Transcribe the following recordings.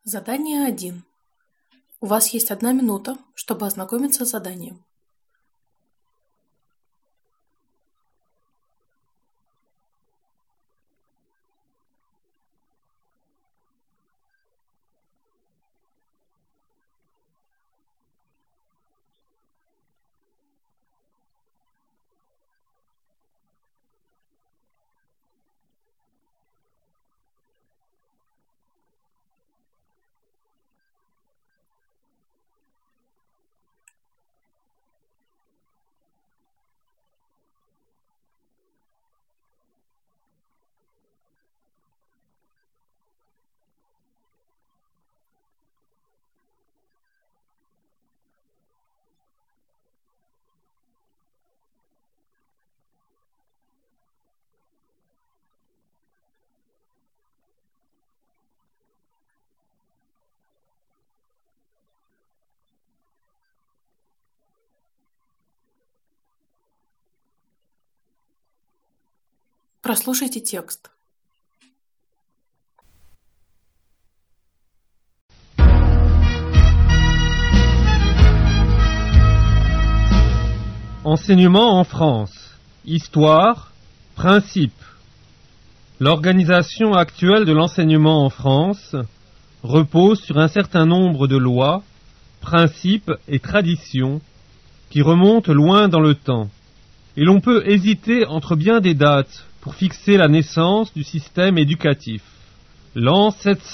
Задание 1. У вас есть 1 минута, чтобы ознакомиться с заданием. Прослушайте текст. Enseignement en France. Histoire. Principe. L'organisation actuelle de l'enseignement en France repose sur un certain nombre de lois, principes et traditions qui remontent loin dans le temps. Et l'on peut hésiter entre bien des dates pour fixer la naissance du système éducatif. L'an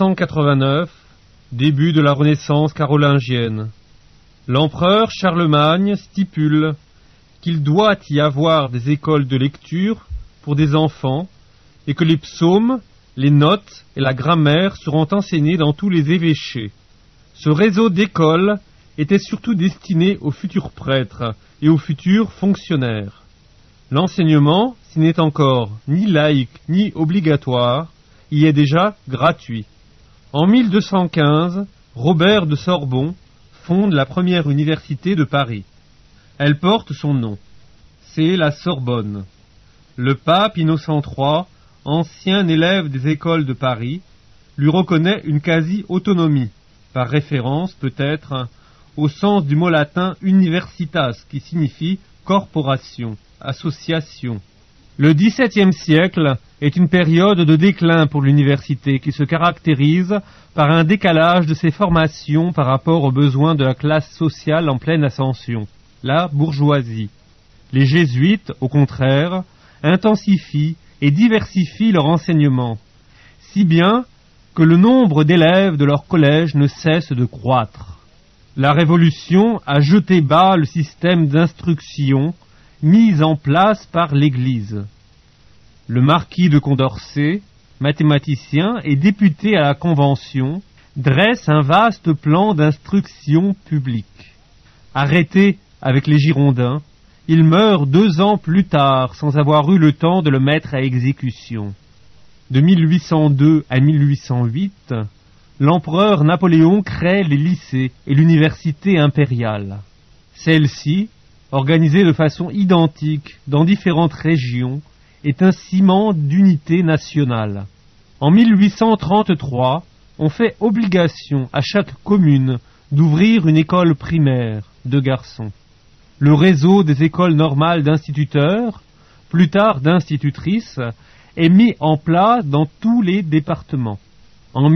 789, début de la Renaissance carolingienne. L'empereur Charlemagne stipule qu'il doit y avoir des écoles de lecture pour des enfants et que les psaumes, les notes et la grammaire seront enseignés dans tous les évêchés. Ce réseau d'écoles était surtout destiné aux futurs prêtres et aux futurs fonctionnaires. L'enseignement, s'il n'est encore ni laïque ni obligatoire, y est déjà gratuit. En 1215, Robert de Sorbon fonde la première université de Paris. Elle porte son nom. C'est la Sorbonne. Le pape Innocent III, ancien élève des écoles de Paris, lui reconnaît une quasi-autonomie, par référence peut-être au sens du mot latin universitas, qui signifie corporation, association. Le XVIIe siècle est une période de déclin pour l'université qui se caractérise par un décalage de ses formations par rapport aux besoins de la classe sociale en pleine ascension, la bourgeoisie. Les jésuites, au contraire, intensifient et diversifient leur enseignement, si bien que le nombre d'élèves de leur collège ne cesse de croître. La Révolution a jeté bas le système d'instruction mis en place par l'Église. Le marquis de Condorcet, mathématicien et député à la Convention, dresse un vaste plan d'instruction publique. Arrêté avec les Girondins, il meurt 2 ans plus tard sans avoir eu le temps de le mettre à exécution. De 1802 à 1808, l'empereur Napoléon crée les lycées et l'université impériale. Celle-ci, organisée de façon identique dans différentes régions, est un ciment d'unité nationale. En 1833, on fait obligation à chaque commune d'ouvrir une école primaire de garçons. Le réseau des écoles normales d'instituteurs, plus tard d'institutrices, est mis en place dans tous les départements. En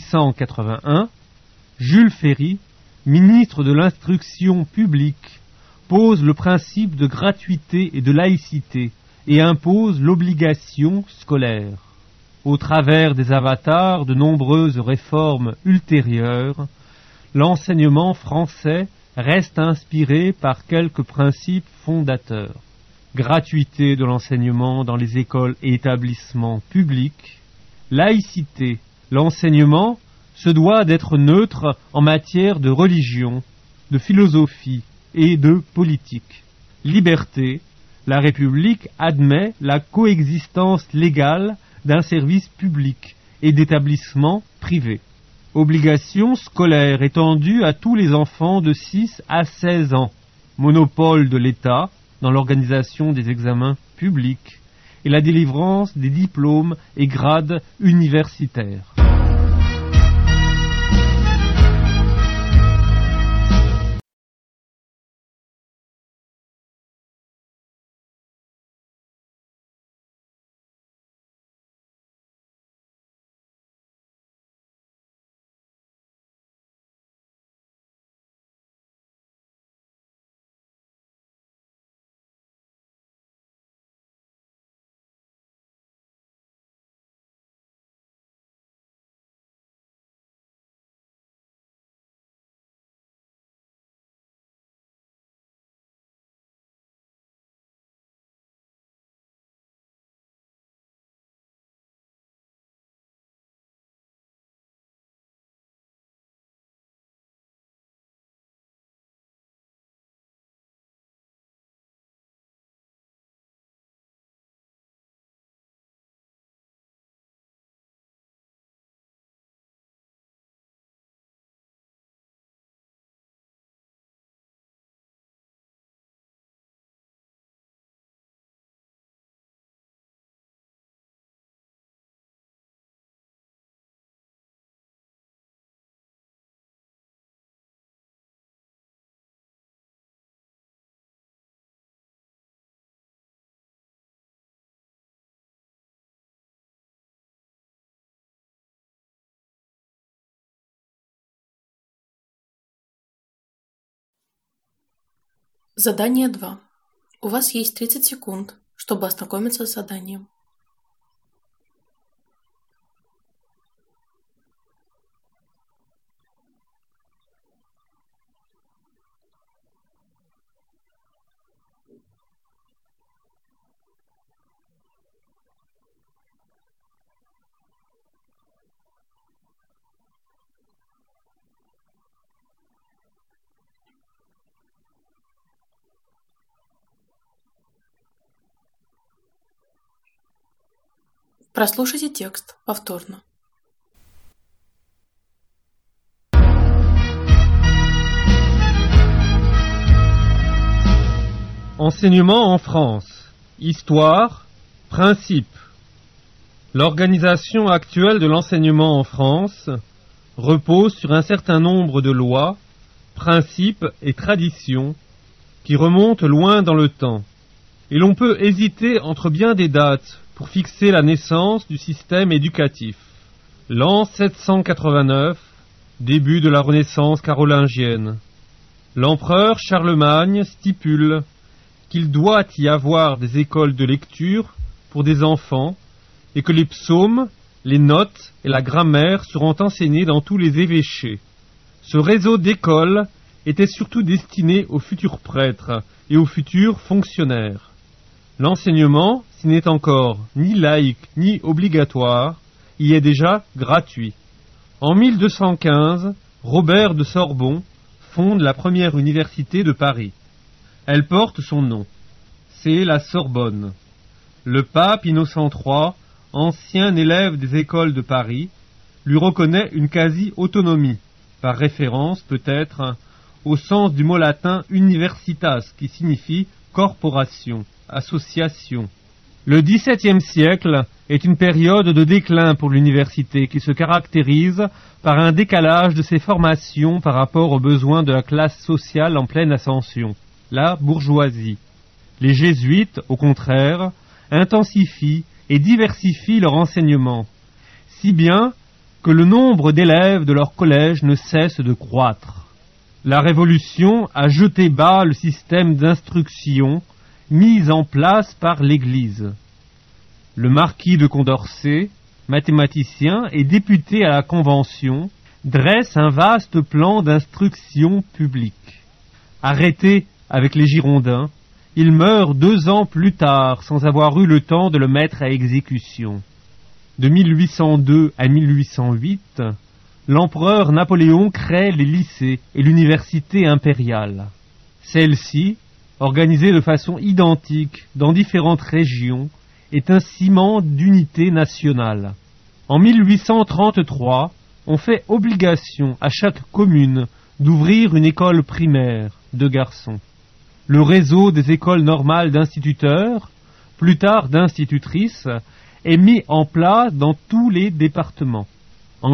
1881, Jules Ferry, ministre de l'Instruction publique, pose le principe de gratuité et de laïcité et impose l'obligation scolaire. Au travers des avatars de nombreuses réformes ultérieures, l'enseignement français reste inspiré par quelques principes fondateurs. Gratuité de l'enseignement dans les écoles et établissements publics, laïcité, l'enseignement se doit d'être neutre en matière de religion, de philosophie et de politique. Liberté, la République admet la coexistence légale d'un service public et d'établissements privés. Obligation scolaire étendue à tous les enfants de 6 à 16 ans. Monopole de l'État dans l'organisation des examens publics et la délivrance des diplômes et grades universitaires. Задание 2. У вас есть 30 секунд, чтобы ознакомиться с заданием. Прослушайте текст повторно. Enseignement en France. Histoire. Principe. L'organisation actuelle de l'enseignement en France repose sur un certain nombre de lois, principes et traditions qui remontent loin dans le temps. Et l'on peut hésiter entre bien des dates pour fixer la naissance du système éducatif. L'an 789, début de la Renaissance carolingienne. L'empereur Charlemagne stipule qu'il doit y avoir des écoles de lecture pour des enfants et que les psaumes, les notes et la grammaire seront enseignés dans tous les évêchés. Ce réseau d'écoles était surtout destiné aux futurs prêtres et aux futurs fonctionnaires. L'enseignement, s'il n'est encore ni laïque ni obligatoire, y est déjà gratuit. En 1215, Robert de Sorbon fonde la première université de Paris. Elle porte son nom. C'est la Sorbonne. Le pape Innocent III, ancien élève des écoles de Paris, lui reconnaît une quasi-autonomie, par référence peut-être au sens du mot latin universitas, qui signifie corporation, association. Le XVIIe siècle est une période de déclin pour l'université qui se caractérise par un décalage de ses formations par rapport aux besoins de la classe sociale en pleine ascension, la bourgeoisie. Les jésuites, au contraire, intensifient et diversifient leur enseignement, si bien que le nombre d'élèves de leur collège ne cesse de croître. La Révolution a jeté bas le système d'instruction mis en place par l'Église. Le marquis de Condorcet, mathématicien et député à la Convention, dresse un vaste plan d'instruction publique. Arrêté avec les Girondins, il meurt 2 ans plus tard sans avoir eu le temps de le mettre à exécution. De 1802 à 1808, l'empereur Napoléon crée les lycées et l'université impériale. Celle-ci, organisée de façon identique dans différentes régions, est un ciment d'unité nationale. En 1833, on fait obligation à chaque commune d'ouvrir une école primaire de garçons. Le réseau des écoles normales d'instituteurs, plus tard d'institutrices, est mis en place dans tous les départements. En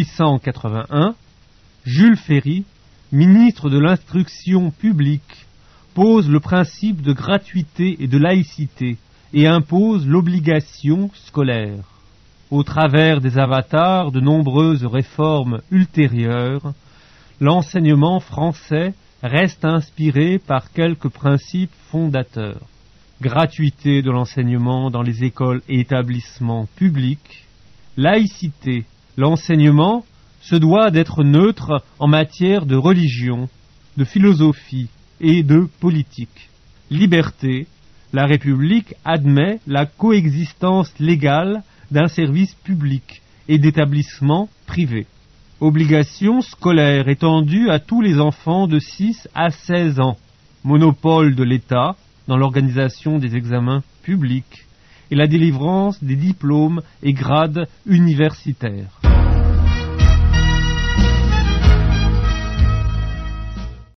1881, Jules Ferry, ministre de l'Instruction publique, pose le principe de gratuité et de laïcité et impose l'obligation scolaire. Au travers des avatars de nombreuses réformes ultérieures, l'enseignement français reste inspiré par quelques principes fondateurs. Gratuité de l'enseignement dans les écoles et établissements publics, laïcité, l'enseignement se doit d'être neutre en matière de religion, de philosophie et de politique. Liberté, la République admet la coexistence légale d'un service public et d'établissements privés. Obligation scolaire étendue à tous les enfants de 6 à 16 ans. Monopole de l'État dans l'organisation des examens publics et la délivrance des diplômes et grades universitaires.